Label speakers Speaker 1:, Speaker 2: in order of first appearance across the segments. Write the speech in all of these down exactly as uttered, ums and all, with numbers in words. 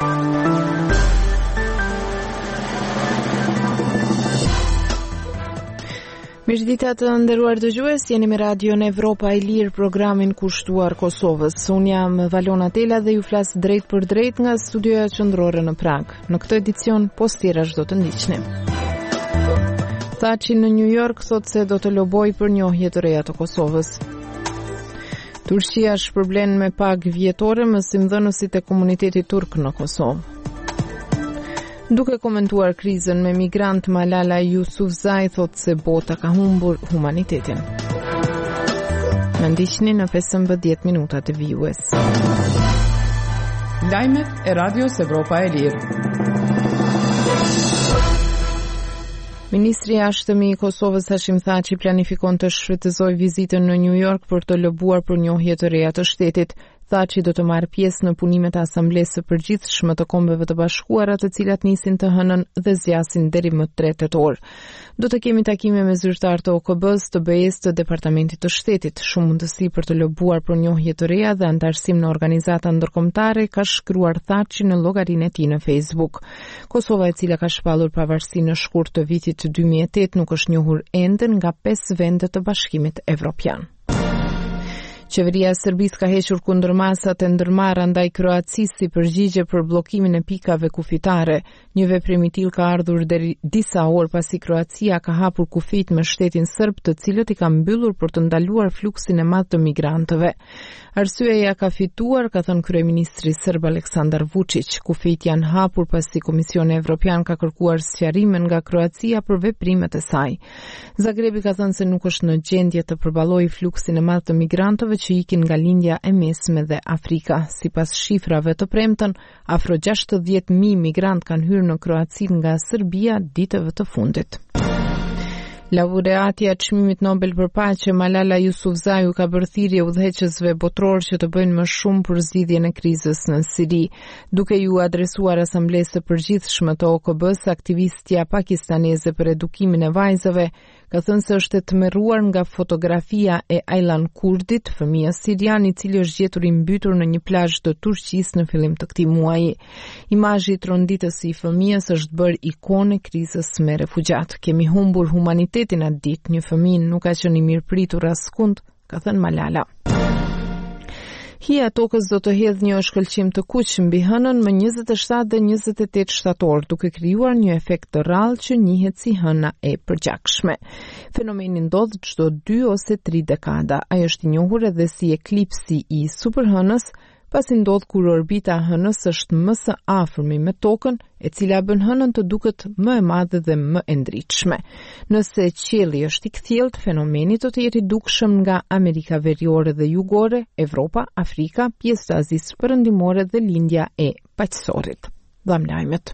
Speaker 1: Mirëdita të nderuar dëgjues, jeni me Radion Evropa e Lirë, programin kushtuar Kosovës. Unë jam Valona Tela dhe ju flas drejt për drejt nga studioja qendrore në Prag. Në këtë edicion, post tjerash do të ndiqni. Thaçi në New York thot se do të loboj për njohje të reja të Kosovës. Turqia shpërblen me pagë vjetore mësimdhënësit e komunitetit turk në Kosovë. Duke komentuar krizën me migrant, Malala Yousafzai thot se bota ka humbur humanitetin. Në ndiqni në pesëmbëdhjetë minuta të vijues.
Speaker 2: Lajmet e Radios Evropa e Lirë.
Speaker 1: Ministri i Jashtëmi i Kosovës Hashim Thaçi planifikon të shfrytëzojë vizitën në New York për të lobuar për njohje të reja të shtetit. Thaçi do të marrë pjesë në punimet e Asamblesë së Përgjithshme të Kombeve të Bashkuara, të cilat nisin të hënën dhe zgjasin deri më tre tetor. Do të kemi takime me zyrtar të O K B-s, të B E-s, të Departamentit të Shtetit, shumë mundësi për të lobuar për njohje të reja dhe antarësim në organizata ndërkombëtare, ka shkruar Thaçi në llogarinë e tij në Facebook. Kosova, e cila ka shpallur pavarësi në shkurt të vitit dy mijë e tetë, nuk është njohur ende nga pesë vende të Bashkimit Evropian. Qeveria e Serbisë ka hequr kundër masat e ndërmarra ndaj Kroacisë si përgjigje për bllokimin e pikave kufitare. Një veprim i tillë ka ardhur deri disa orë pasi Kroacia ka hapur kufit me shtetin serb, të cilët i kanë mbyllur për të ndaluar fluksin e madh të migrantëve. Arsyeja ka fituar, ka thënë kryeministri serb Aleksandar Vučić. Kufit janë hapur pasi Komisioni Evropian ka kërkuar sqarime nga Kroacia për veprimet e saj. Zagrebi ka thënë se nuk është në gjendje të përballojë fluksin e madh të migrantëve që ikin nga lindja e mesme dhe Afrika. Sipas shifrave të premten, afro gjashtëdhjetë mijë migrant kanë hyrë në Kroaci nga Serbia ditëve të fundit. Laureatja e çmimit Nobel për paqe Malala Yousafzai ka bërë thirrje udhëheqësve botror që të bëjnë më shumë për zgjidhjen e krizës në Siri. Duke ju adresuar Asamblesë së Përgjithshme të O K B-s, aktivistja pakistaneze për edukimin e vajzave ka thënë se është e tmerruar nga fotografia e Aylan Kurdit, fëmijës sirian i cili është gjetur i mbytur në një plazh të Turqisë në fillim të këtij muaji. Imazhi i tronditës i fëmijës është bërë ikone krizës me refugjat. Kemi humbur humanitetin atë ditë, një fëmijë nuk ka qenë i mirëpritur askund, ka thënë Malala. Hija tokës do të hedhë një shkëlqim të kuq mbi hënën më njëzet e shtatë dhe njëzet e tetë shtator, duke krijuar një efekt të rrallë që njihet si hëna e përgjakshme. Fenomeni ndodh çdo dy ose tri dekada. Ai është i njohur edhe si eklipsi i superhënës, pasi ndodh kur orbita e hënës është më së afërmi me tokën, e cila bën hënën të duket më e madhe dhe më e ndritshme. Nëse qielli është i kthjellët, fenomeni do të jetë i dukshëm nga Amerika Veriore dhe Jugore, Evropa, Afrika, pjesë të Azisë Perëndimore dhe lindja e paqësorit. Dham lajmet.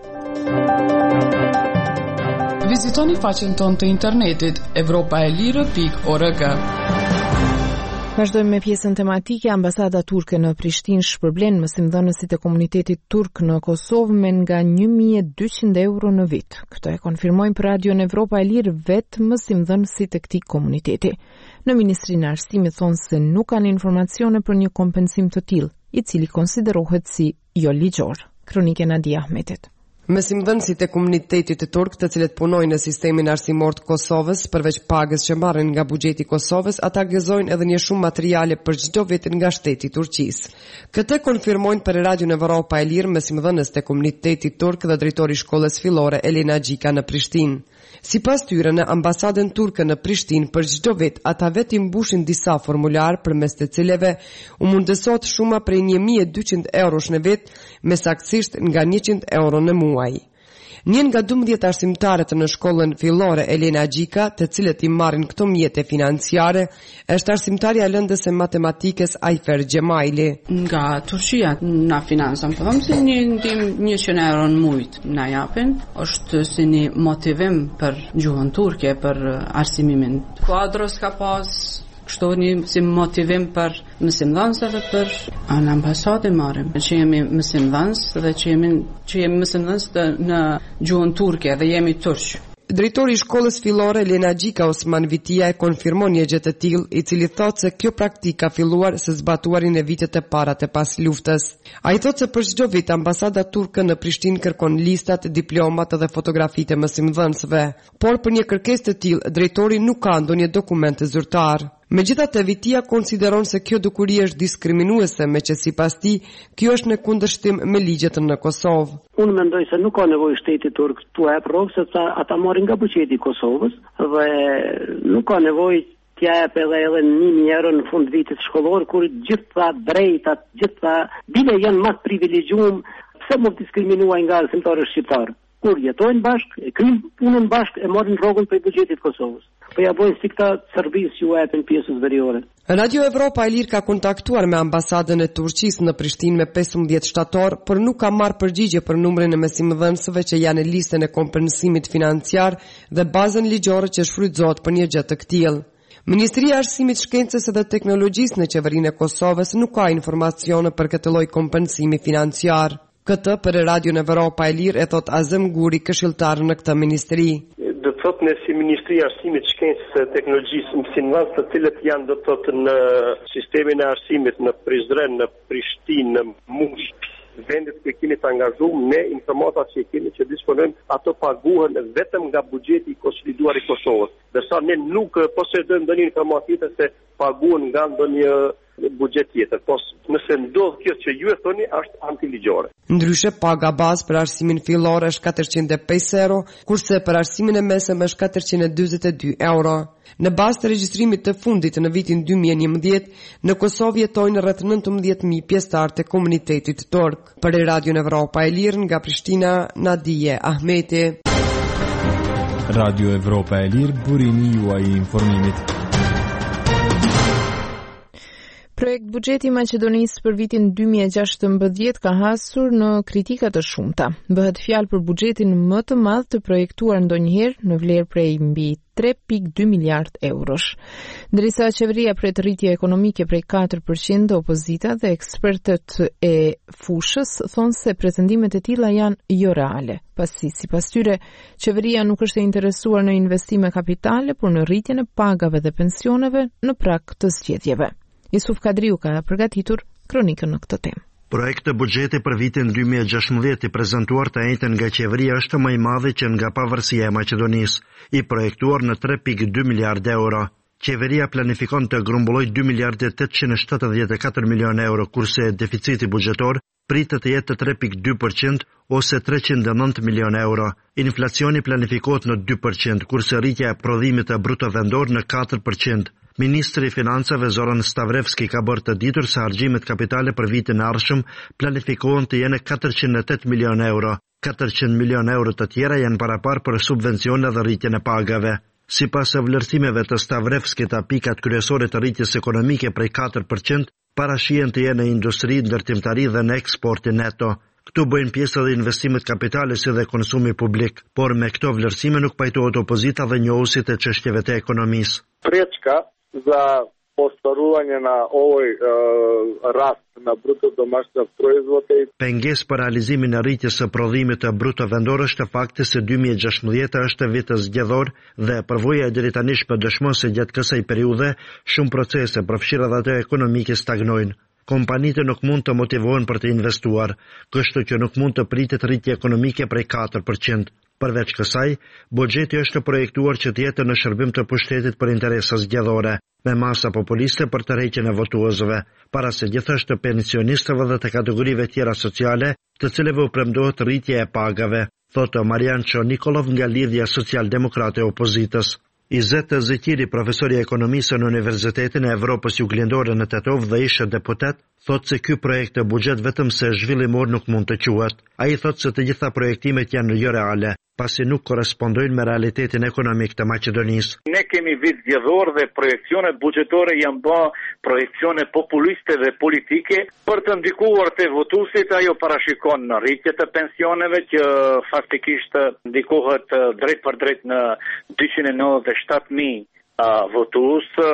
Speaker 2: Vizitoni faqen tonë të internetit evropa e lirë pikë org.
Speaker 1: Vazhdojmë me pjesën tematike. Ambasada turke në Prishtinë shpërblen mësimdhënësit e komunitetit turk në Kosovë me nga një mijë e dyqind euro në vit. Këtë e konfirmojnë për Radion Evropa e Lirë vetë mësimdhënësit e këtij komuniteti. Në Ministrinë e Arsimit thonë se nuk kanë informacione për një kompensim të tillë, i cili konsiderohet si jo ligjor. Kronike Nadia Ahmetit.
Speaker 3: Mësimdhënësit e komunitetit të turk, të cilët punojnë në sistemin arsimor të Kosovës, përveç pagës që marrin nga buxheti i Kosovës, ata gëzojnë edhe një shumë materiale për çdo vit nga shteti i Turqisë. Këtë konfirmojnë për Radion Evropa e Lirë mësimdhënësit e komunitetit turk dhe drejtori i shkollës fillore Elena Gjika në Prishtinë. Sipas tyre, në ambasadën turke në Prishtinë, për çdo vit ata vetë mbushin disa formular përmes të cilave u mundësohet shuma prej një mijë e dyqind eurosh në vit, me saktësisht nga njëqind euro në muaj. Një nga dymbëdhjetë arsimtarët në shkollën fillore Elena Gjika, të cilët i marrin këto mjete financiare, është arsimtarja lëndës e matematikës Ayfer Gjemajli.
Speaker 4: Nga Turqia na financon, po them se një ndim njëqind euro në muaj na japin, është si një motivim për gjuhën turke, për arsimimin. Kuadros ka pas kështu një si motivim për mësimdhënësve, për në ambasadë marrim që jemi mësimdhënës dhe që jemi që jemi mësimdhënës në gjuhën turke dhe jemi turq.
Speaker 3: Drejtori i shkollës fillore Lena Gjika Osman Vitia e konfirmon një gjë të tillë, i cili thotë se kjo praktikë ka filluar së zbatuarin e vitet e para të pas luftës. Ai thotë se për çdo vit ambasada turke në Prishtinë kërkon listat, diplomat dhe fotografitë e mësimdhënësve, por për një kërkesë të tillë drejtori nuk ka ndonjë dokument zyrtar. Megjithatë, Vitia konsideron se kjo dukuri është diskriminuese, me që sipas tij kjo është në kundërshtim me ligjet në Kosovë.
Speaker 5: Unë mendoj se nuk ka nevojë shteti turk tu hap rrogë, sepse ata marrin nga buxheti i Kosovës dhe nuk ka nevojë t'ja jap edhe edhe një mijë euro në fund vitit shkollor, kur gjitha drejtat, gjitha bile janë më privilegjuar, pse mund diskriminuar nga arsimtarët shqiptar? Kur jetojnë bashkë, e kryjnë punën bashkë, e marrin rrogën për buxhetit të Kosovës. Po ja bojnë si këta servisë që u japin pjesës veriore.
Speaker 3: Radio Evropa e Lirë ka kontaktuar me ambasadën e Turqisë në Prishtinë me pesëmbëdhjetë shtator, por nuk ka marrë përgjigje për numrin e mësimdhënësve që janë në listën e kompensimit financiar dhe bazën ligjore që shfrytëzohet për një gjë të këtillë. Ministria e Arsimit, Shkencës dhe Teknologjisë në qeverinë e Kosovës nuk ka informacione për këtë lloj kompensimi financiar. Këtë për Radio Evropa e Lirë e thot Azem Guri, këshilltar në këtë ministri.
Speaker 6: Do të thotë ne si Ministria e Arsimit, Shkencës dhe Teknologjisë, mësimdhënës të cilët janë do të thotë në sistemin e arsimit në Prizren, në Prishtinë, në Mush, vendet që kemi të angazhuar, ne informata që kemi që disponojmë, ato paguhen vetëm nga buxheti i konsoliduar i Kosovës. Dërsa ne nuk posedojmë ndonjë informatë tjetër se paguhen nga ndonjë buxhet tjetër. Po nëse ndodh kjo që ju e thoni, është antiligjore.
Speaker 3: Ndryshe, paga bazë për arsimin fillor është katërqind e pesë euro, kurse për arsimin e mesëm është katërqind e dyzet e dy euro. Në bazë të regjistrimit të fundit në vitin dy mijë e njëmbëdhjetë, në Kosovë jetojnë rreth nëntëmbëdhjetë mijë pjesëtar të komunitetit turk. Për Radio Evropa e Lirë nga Prishtina, Nadije Ahmeti.
Speaker 7: Radio Evropa e Lirë, burimi juaj i informimit.
Speaker 1: Projekt buxheti i Maqedonisë për vitin dy mijë e gjashtëmbëdhjetë ka hasur në kritika të shumta. Bëhet fjalë për buxhetin më të madh të projektuar ndonjëherë në vlerë prej mbi tre pikë dy miliard eurosh. Ndërsa qeveria pret rritje ekonomike prej katër përqind, opozita dhe ekspertët e fushës thonë se pretendimet e tilla janë jo reale, pasi sipas tyre qeveria nuk është e interesuar në investime kapitale, por në rritjen e pagave dhe pensioneve në prag të zgjedhjeve. Isuf Kadriu ka përgatitur kronikën në këtë temë.
Speaker 8: Projekti të buxheti për vitin dy mijë e gjashtëmbëdhjetë i prezantuar të njëjtën nga qeveria është më i madh që nga pavarësia e Maqedonisë, i projektuar në tre pikë dy miliard euro. Qeveria planifikon të grumbullojë dy miliardë e tetëqind e shtatëdhjetë e katër milionë euro, kurse deficiti buxhetor pritet të jetë tre pikë dy përqind ose treqind e nëntë milionë euro. Inflacioni planifikohet në dy përqind, kurse rritja e prodhimit të bruto vendor në katër përqind. Ministri i Financave Zoran Stavrevski ka bërë të ditur se harxhimet kapitale për vitin e ardhshëm planifikohen të jenë katërqind e tetë milionë euro. katërqind milionë euro të tjera janë paraparë për subvencione dhe rritjen e pagave. Sipas vlerësimeve të Stavrevskit, pikat kryesore të rritjes ekonomike prej katër përqind parashihen të jenë në industri, ndërtimtari dhe në eksportin neto. Këtu bëjnë pjesë edhe investimet kapitale si dhe konsumi publik, por me këto vlerësime nuk pajtohet opozita dhe njohuesit e çështjeve të ekonomisë.
Speaker 9: Prečka za ostvarivanje na ovoj e, rast na bruto domaćeg proizvoda.
Speaker 8: Pengesë për realizimin e rritjes së prodhimit të bruto vendor është fakti se dy mijë e gjashtëmbëdhjetë është vit zgjedhor dhe përvoja deri tani dëshmon se gjatë kësaj periudhe shumë procese, përfshirë edhe ato ekonomike, stagnojnë. Kompanitë nuk mund të motivohen për të investuar, kështu që nuk mund të pritet rritje ekonomike prej katër përqind. Përveç kësaj, buxheti është projektuar që të jetë në shërbim të pushtetit për interesa zgjedhore, me masa populiste për tërheqjen e votuesve, para se gjithashtu pensionistëve dhe të kategorive tjera sociale, të cilëve u premtohet rritje e pagave, thotë Marian Nikolov nga Lidhja Social-Demokrate e Opozitës. Izet Zikiri, profesori i ekonomisë në Universitetin e Evropës Juglindore në Tetov dhe ishte deputet, thotë se ky projekt të buxhet vetëm se zhvillimor nuk mund të quhet. Ai thotë se të gjitha projektimet janë jo reale, pasi nuk korespondojnë me realitetin ekonomik të Maqedonisë.
Speaker 9: Ne kemi vit zgjedhor dhe projekcionet buxhetore janë bë projekcione populiste dhe politike për të ndikuar te votuesit. Ajo parashikon në rritje të pensioneve që faktikisht ndikohet drejt për drejt në dyqind e nëntëdhjetë e shtatë mijë votues.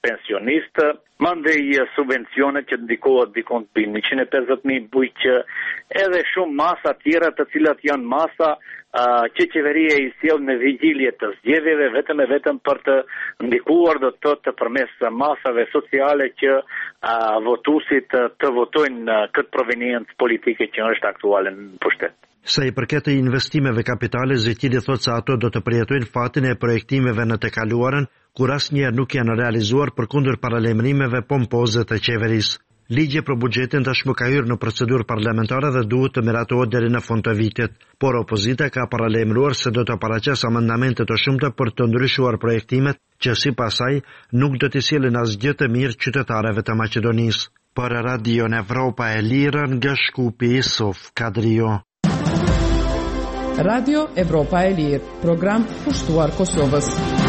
Speaker 9: pensionistë, mandej subvencione që ndikohet dikon të njëqind e pesëdhjetë mijë bujq, edhe shumë masa tjera të cilat janë masa uh, që qeveria i sjell në vigjilje të zgjedhjeve vetëm e vetëm për të ndikuar do të të përmes masave sociale që uh, votuesit uh, të votojnë uh, këtë proveniencë politike që është aktuale në pushtet.
Speaker 8: Sa i përket të investimeve kapitale, Zetili thotë se ato do të përjetojnë fatin e projektimeve në të kaluarën, kur asnjëherë nuk janë realizuar përkundër paralajmërimeve pompoze të qeverisë. Ligji për buxhetin tashmë ka hyrë në procedurë parlamentare dhe duhet të miratohet deri në fund të vitit, por opozita ka paralajmëruar se do të paraqesë amendamente të shumta për të ndryshuar projektimet që sipas saj nuk do të sjellin asgjë të mirë qytetarëve të Maqedonisë. Për Radion Evropa e Lirë nga Shkupi Isuf Kadrio.
Speaker 2: Radio Evropa e Lirë, program pushtuar Kosovës.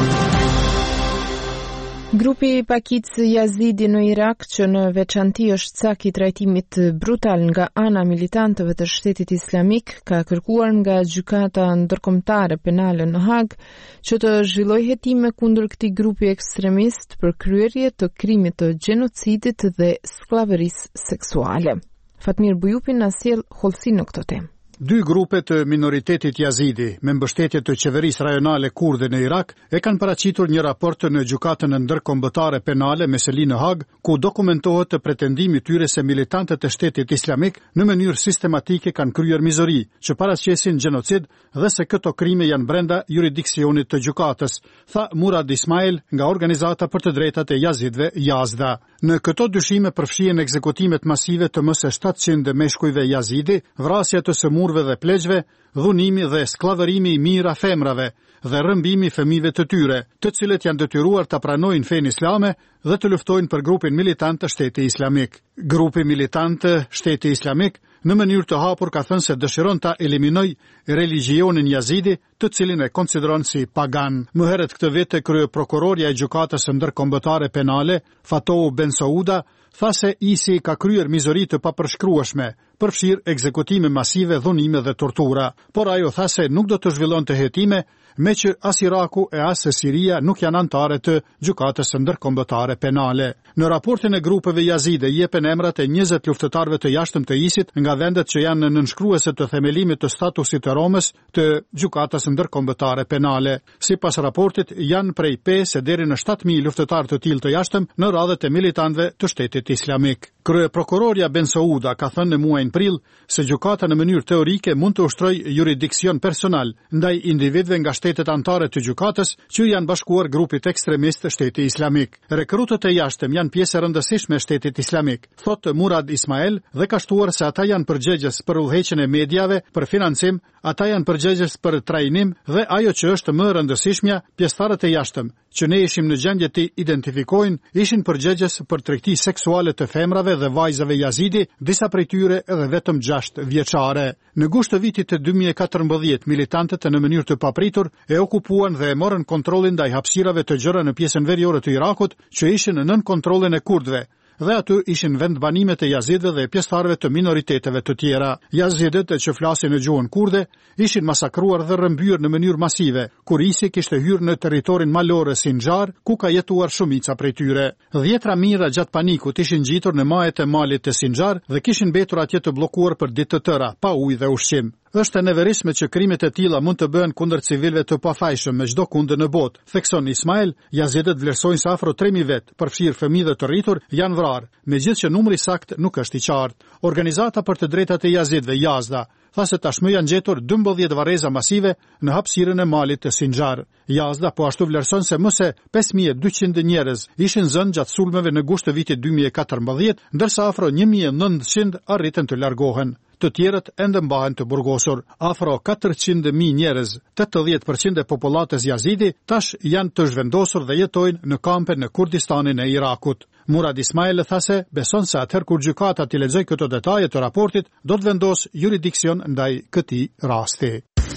Speaker 1: Grupi i pakicë Yazidi në Irak, që në veçanti është cak i trajtimit brutal nga ana militantëve të Shtetit Islamik, ka kërkuar nga gjykata ndërkombëtare penale në Hag që të zhvillojë hetime kundër këtij grupi ekstremist për kryerje të krimit të gjenocidit dhe skllavërisë seksuale. Fatmir Bujupi na sjell hollësi në këtë temë.
Speaker 10: Dy grupe të minoritetit Yazidi, me mbështetje të qeverisë rajonale kurde në Irak, e kanë paraqitur një raport në gjykatën ndërkombëtare penale me seli në Hag, ku dokumentohet të pretendimi tyre se militantët e Shtetit Islamik në mënyrë sistematike kanë kryer mizori, që paraqesin gjenocid dhe se këto krime janë brenda jurisdiksionit të gjykatës, tha Murad Ismail nga Organizata për të Drejtat e Yazidëve Yazda. Në këto dyshime përfshihen ekzekutimet masive të më së shtatëqind meshkujve Yazidi, vrasja të sëmurëve dhe pleqve, dhunimi dhe skllavërimi i mira femrave dhe rrëmbimi fëmijëve të tyre, të cilët janë detyruar të pranojnë fenë islame dhe të luftojnë për grupin militant të Shtetit Islamik. Grupi militant të Shtetit Islamik në mënyrë të hapur ka thënë se dëshiron ta eliminojë religionin Yazidi, të cilin e konsideron si pagan. Më herët këtë vit krye prokurorja e gjykatës ndërkombëtare penale, Fatou Ben Sauda, tha se I S I ka kryer mizori të papërshkrueshme, përfshirë ekzekutime masive, dhunime dhe tortura, por ajo tha se nuk do të zhvillonte hetime, me që as Iraku e as Siria nuk janë anëtare të gjykatës ndërkombëtare penale. Në raportin e grupeve Yazide jepen emrat e njëzet luftëtarëve të jashtëm të ISIT nga vendet që janë nënshkruese të themelimit të statusit të Romës të gjykatës ndërkombëtare penale. Sipas raportit janë prej pesë deri në shtatë mijë luftëtarë të tillë të jashtëm në radhët e militantëve të Shtetit Islamik. Krye prokuroria Ben Sauda ka thënë në muajin prill se gjykata në mënyrë teorike mund të ushtrojë jurisdiksion personal ndaj individëve nga shtetet anëtare të gjykatës që janë bashkuar grupit ekstremist të Shtetit Islamik. Rekrutët e jashtëm janë pjesë e rëndësishme e Shtetit Islamik, thotë Murad Ismail, dhe ka shtuar se ata janë përgjegjës për udhëheqjen e mediave, për financim, ata janë përgjegjës për trajnim dhe ajo që është më e rëndësishmja, pjesëtarët e jashtëm që ne ishim në gjendje të identifikojnë, ishin përgjegjës për tregti seksuale të femrave dhe vajzave Yazidi, disa prej tyre edhe vetëm gjashtë vjeçare. Në gusht të vitit të dy mijë e katërmbëdhjetë, militantët në mënyrë të papritur e okupuan dhe e morën kontrollin ndaj hapësirave të gjëra në pjesën veriore të Irakut, që ishin nën kontrollin e kurdëve, dhe aty ishin vendbanimet e Yazidëve dhe pjesëtarëve të minoriteteve të tjera. Yazidët që flasin në gjuhën kurde ishin masakruar dhe rrëmbyer në mënyrë masive, kur I S I kishte hyrë në territorin malor Sinjar, ku ka jetuar shumica prej tyre. Dhjetra mijëra gjatë panikut ishin ngjitur në majet e malit të Sinjar dhe kishin mbetur atje të bllokuar për ditë të tëra, pa ujë dhe ushqim. Është e neverishme që krimet e tilla mund të bëhen kundër civilëve të pafajshëm me çdo kundër në botë, thekson Ismail. Yazidët vlerësojnë se afro tre mijë vet, përfshirë fëmijë dhe të rritur, janë vrarë, megjithëse numri sakt nuk është i qartë. Organizata për të drejtat e Yazidëve Yazda tha se tashmë janë gjetur dymbëdhjetë varreza masive në hapësirën e malit të Sinjar. Yazda po ashtu vlerëson se më se pesë mijë e dyqind njerëz ishin zënë gjatë sulmeve në gusht të vitit dy mijë e katërmbëdhjetë, ndërsa afro një mijë e nëntëqind arritën të largohen. Të tjerët ende mbahen të burgosur. Afro katërqind mijë njerëz, tetëdhjetë përqind e popullatës Yazidi, tash janë të zhvendosur dhe jetojnë në kampe në Kurdistanin e Irakut. Murad Ismail tha se beson se atëherë kur gjykata t'i lexojë këto detaje të raportit, do të vendosë jurisdiksion ndaj këtij rasti.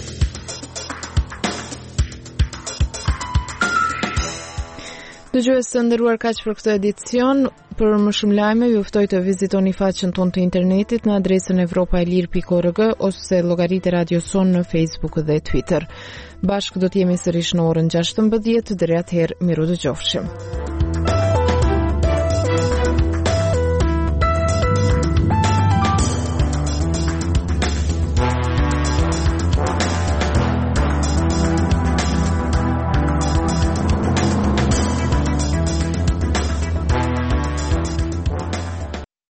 Speaker 1: Dëgjues të nderuar, kaq për këtë edicion. Për më shumë lajme, ju ftoj të vizitoni faqen tonë të internetit në adresën evropa e lirë pikë org ose llogaritë e Radio Son në Facebook dhe Twitter. Bashkë do të jemi sërish në orën gjashtëmbëdhjetë, deri atëherë miru dëgjofshim.